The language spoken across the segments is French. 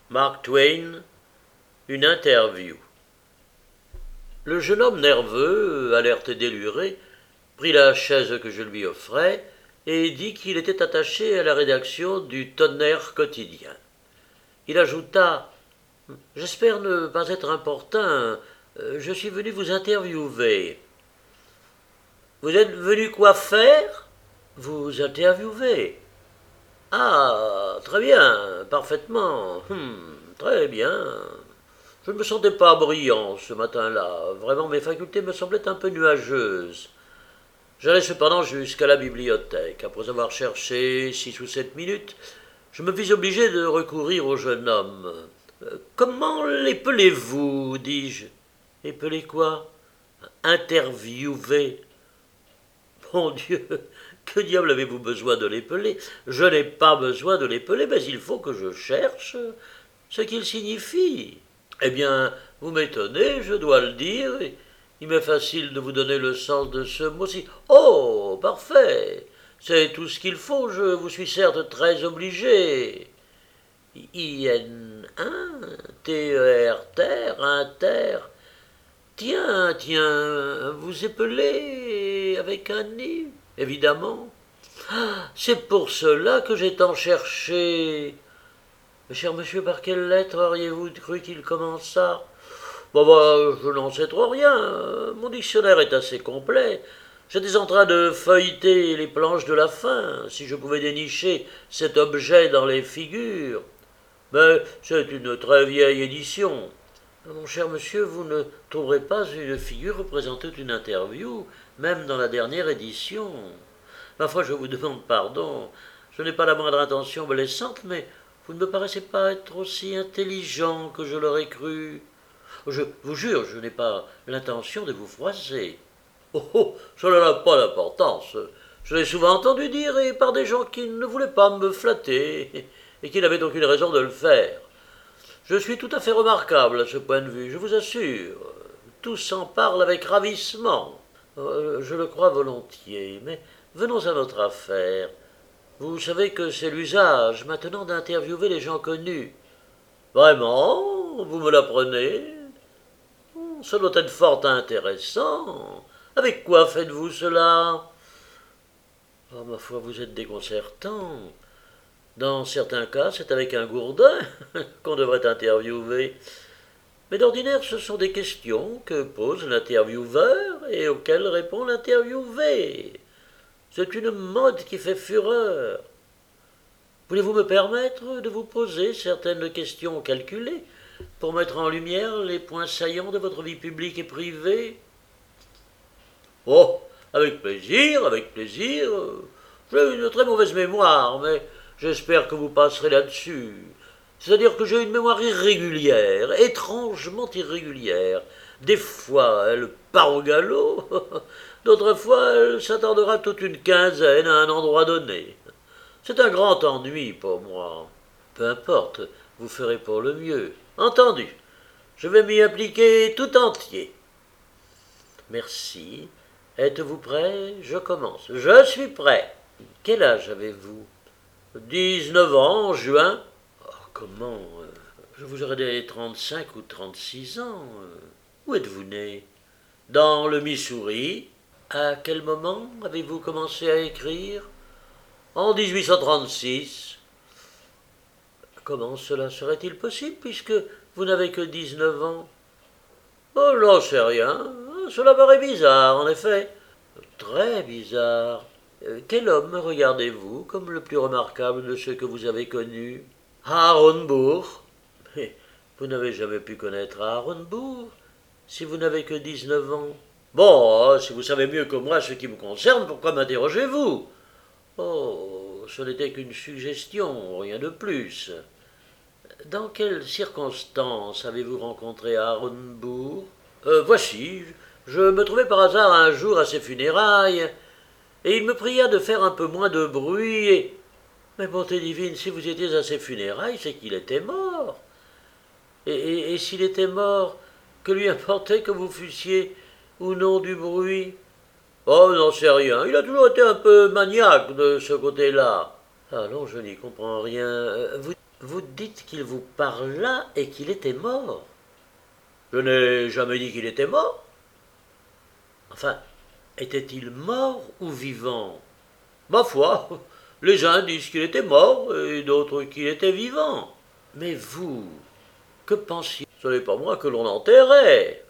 Mark Twain, une interview. Le jeune homme nerveux, alerte et déluré, prit la chaise que je lui offrais et dit qu'il était attaché à la rédaction du Tonnerre quotidien. Il ajouta « J'espère ne pas être importun, je suis venu vous interviewer. » « Vous êtes venu quoi faire ?»« Vous interviewer. »« Ah, très bien, parfaitement. Très bien. » Je ne me sentais pas brillant ce matin-là. Vraiment, mes facultés me semblaient un peu nuageuses. J'allai cependant jusqu'à la bibliothèque. Après avoir cherché 6 ou 7 minutes, je me vis obligé de recourir au jeune homme. Comment l'épelez-vous dis-je. Épeler quoi? Interviewer. Mon Dieu, que diable avez-vous besoin de l'épeler? Je n'ai pas besoin de l'épeler, mais il faut que je cherche ce qu'il signifie. Eh bien, vous m'étonnez, je dois le dire. Il m'est facile de vous donner le sens de ce mot-ci. Oh, parfait. C'est tout ce qu'il faut, je vous suis certes très obligé. I-N-1, T-E-R, terre, inter. Tiens, vous épelez avec un i, évidemment. C'est pour cela que j'ai tant cherché. Mais cher monsieur, par quelle lettre auriez-vous cru qu'il commença? Je n'en sais trop rien. Mon dictionnaire est assez complet. J'étais en train de feuilleter les planches de la fin, si je pouvais dénicher cet objet dans les figures. Mais c'est une très vieille édition. Mon cher monsieur, vous ne trouverez pas une figure représentant une interview, même dans la dernière édition. Ma foi, je vous demande pardon. Je n'ai pas la moindre intention blessante, mais vous ne me paraissez pas être aussi intelligent que je l'aurais cru. Je vous jure, je n'ai pas l'intention de vous froisser. Oh, cela n'a pas d'importance. Je l'ai souvent entendu dire, et par des gens qui ne voulaient pas me flatter, et qui n'avaient aucune raison de le faire. Je suis tout à fait remarquable à ce point de vue, je vous assure. Tous en parlent avec ravissement. Je le crois volontiers, mais venons à notre affaire. Vous savez que c'est l'usage maintenant d'interviewer les gens connus. Vraiment? Vous me l'apprenez? Ça doit être fort intéressant. Avec quoi faites-vous cela? Oh, ma foi, vous êtes déconcertant. Dans certains cas, c'est avec un gourdin qu'on devrait interviewer. Mais d'ordinaire, ce sont des questions que pose l'intervieweur et auxquelles répond l'interviewé. C'est une mode qui fait fureur. Voulez-vous me permettre de vous poser certaines questions calculées pour mettre en lumière les points saillants de votre vie publique et privée? Oh, avec plaisir, avec plaisir. J'ai une très mauvaise mémoire, mais j'espère que vous passerez là-dessus. C'est-à-dire que j'ai une mémoire irrégulière, étrangement irrégulière. Des fois, elle part au galop, d'autres fois, elle s'attardera toute une quinzaine à un endroit donné. C'est un grand ennui pour moi. Peu importe, vous ferez pour le mieux. Entendu. Je vais m'y appliquer tout entier. Merci. Êtes-vous prêt? Je commence. Je suis prêt. Quel âge avez-vous? 19 ans, en juin. Oh, comment? Je vous aurais des 35 ou 36 ans. Où êtes-vous né? Dans le Missouri. À quel moment avez-vous commencé à écrire? En 1836. Comment cela serait-il possible puisque vous n'avez que 19 ans? Oh, j'en sais rien. Cela paraît bizarre, en effet. Très bizarre. Quel homme regardez-vous comme le plus remarquable de ceux que vous avez connus? Aaron Burr. Mais vous n'avez jamais pu connaître Aaron Burr si vous n'avez que 19 ans. Bon, si vous savez mieux que moi ce qui me concerne, pourquoi m'interrogez-vous? Oh, ce n'était qu'une suggestion, rien de plus. Dans quelles circonstances avez-vous rencontré Aaron Burr? Voici, je me trouvais par hasard un jour à ses funérailles, et il me pria de faire un peu moins de bruit, et... Mais bonté divine, si vous étiez à ses funérailles, c'est qu'il était mort. Et s'il était mort, que lui importait que vous fussiez ou non du bruit? Oh, n'en sais rien, il a toujours été un peu maniaque de ce côté-là. Ah non, je n'y comprends rien. vous dites qu'il vous parla et qu'il était mort. Je n'ai jamais dit qu'il était mort. Enfin, était-il mort ou vivant? Ma foi, les uns disent qu'il était mort et d'autres qu'il était vivant. Mais vous, que pensiez? Ce n'est pas moi que l'on enterrait.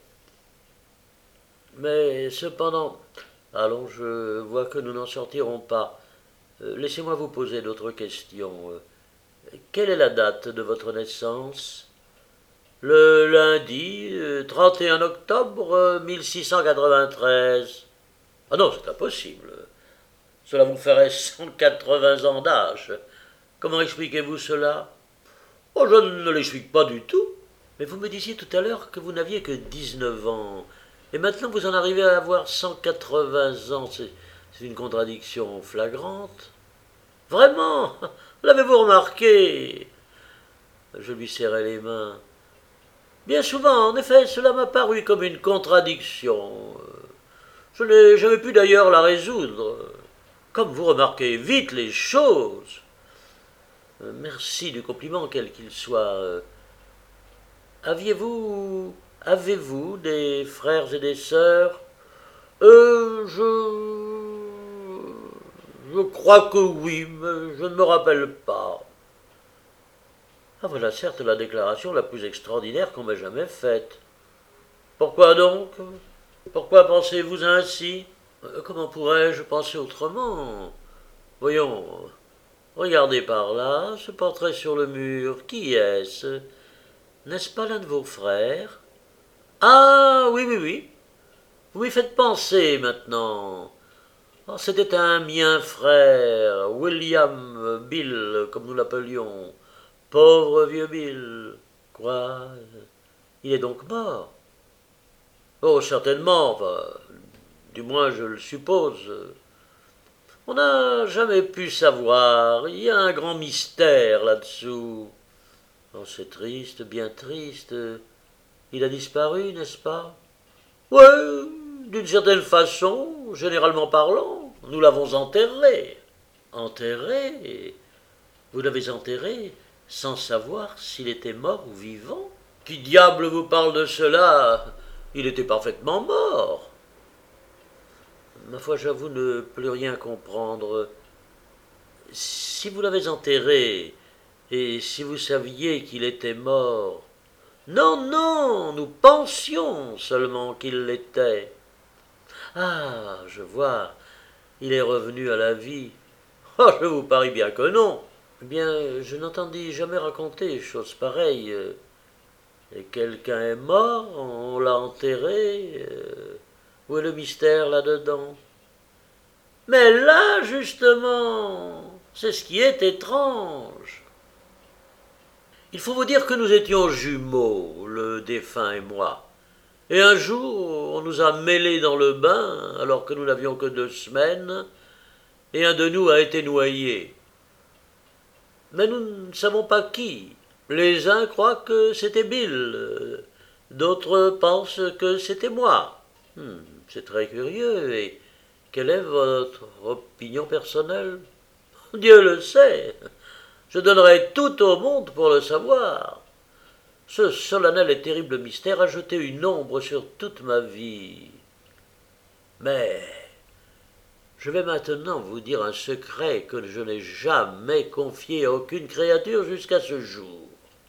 Mais cependant, allons, je vois que nous n'en sortirons pas. Laissez-moi vous poser d'autres questions. Quelle est la date de votre naissance? Le lundi 31 octobre 1693. Ah non, c'est impossible. Cela vous ferait 180 ans d'âge. Comment expliquez-vous cela? Oh, je ne l'explique pas du tout. Mais vous me disiez tout à l'heure que vous n'aviez que 19 ans. Et maintenant vous en arrivez à avoir 180 ans. C'est une contradiction flagrante. Vraiment? L'avez-vous remarqué? Je lui serrai les mains. Bien souvent, en effet, cela m'a paru comme une contradiction. Je n'ai jamais pu d'ailleurs la résoudre. Comme vous remarquez vite les choses. Merci du compliment, quel qu'il soit. Avez-vous des frères et des sœurs? Je crois que oui, mais je ne me rappelle pas. Ah, voilà certes la déclaration la plus extraordinaire qu'on m'ait jamais faite. Pourquoi donc? Pourquoi pensez-vous ainsi? Comment pourrais-je penser autrement? Voyons, regardez par là, ce portrait sur le mur, qui est-ce? N'est-ce pas l'un de vos frères? Ah, oui, oui, oui. Vous m'y faites penser maintenant. Oh, c'était un mien frère, William Bill, comme nous l'appelions. Pauvre vieux Bill. Quoi? Il est donc mort? Oh, certainement, enfin, du moins je le suppose. On n'a jamais pu savoir. Il y a un grand mystère là-dessous. Oh, c'est triste, bien triste. Il a disparu, n'est-ce pas? Ouais, d'une certaine façon, généralement parlant, nous l'avons enterré. Enterré? Vous l'avez enterré sans savoir s'il était mort ou vivant? Qui diable vous parle de cela? Il était parfaitement mort. Ma foi, j'avoue ne plus rien comprendre. Si vous l'avez enterré, et si vous saviez qu'il était mort... Non, non, nous pensions seulement qu'il l'était. Ah, je vois, il est revenu à la vie. Oh, je vous parie bien que non. Eh bien, je n'entendis jamais raconter chose pareille. Et quelqu'un est mort, on l'a enterré. Où est le mystère là-dedans? Mais là, justement, c'est ce qui est étrange. Il faut vous dire que nous étions jumeaux, le défunt et moi. Et un jour, on nous a mêlés dans le bain, alors que nous n'avions que 2 semaines, et un de nous a été noyé. Mais nous ne savons pas qui. Les uns croient que c'était Bill, d'autres pensent que c'était moi. C'est très curieux, et quelle est votre opinion personnelle? Dieu le sait. Je donnerais tout au monde pour le savoir. Ce solennel et terrible mystère a jeté une ombre sur toute ma vie. Mais je vais maintenant vous dire un secret que je n'ai jamais confié à aucune créature jusqu'à ce jour.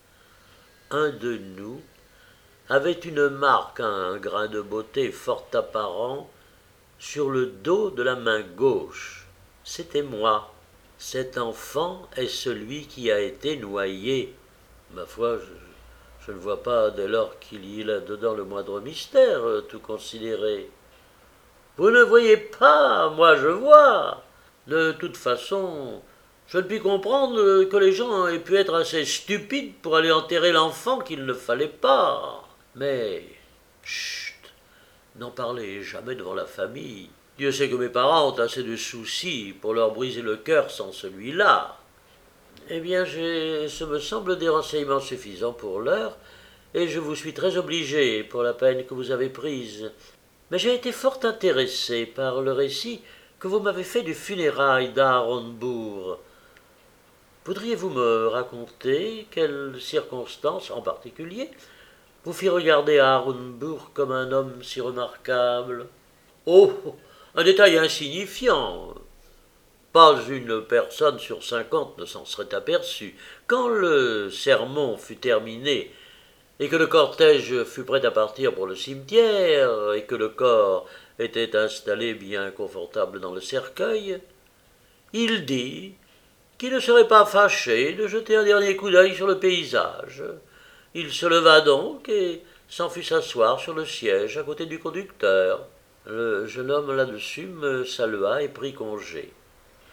Un de nous avait une marque, un grain de beauté fort apparent, sur le dos de la main gauche. C'était moi. Cet enfant est celui qui a été noyé. Ma foi, je ne vois pas dès lors qu'il y ait là-dedans le moindre mystère, tout considéré. Vous ne voyez pas, moi je vois. De toute façon, je ne puis comprendre que les gens aient pu être assez stupides pour aller enterrer l'enfant qu'il ne fallait pas. Mais, chut, n'en parlez jamais devant la famille. Dieu sait que mes parents ont assez de soucis pour leur briser le cœur sans celui-là. Eh bien, ce me semble des renseignements suffisants pour l'heure, et je vous suis très obligé pour la peine que vous avez prise. Mais j'ai été fort intéressé par le récit que vous m'avez fait du funérail d'Aaronbourg. Voudriez-vous me raconter quelles circonstances en particulier vous fit regarder à Harunbourg comme un homme si remarquable? Oh, un détail insignifiant. Pas une personne sur 50 ne s'en serait aperçue. Quand le sermon fut terminé et que le cortège fut prêt à partir pour le cimetière et que le corps était installé bien confortable dans le cercueil, il dit qu'il ne serait pas fâché de jeter un dernier coup d'œil sur le paysage. Il se leva donc et s'en fut s'asseoir sur le siège à côté du conducteur. Le jeune homme là-dessus me salua et prit congé.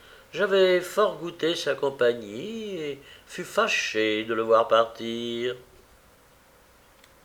J'avais fort goûté sa compagnie et fus fâché de le voir partir.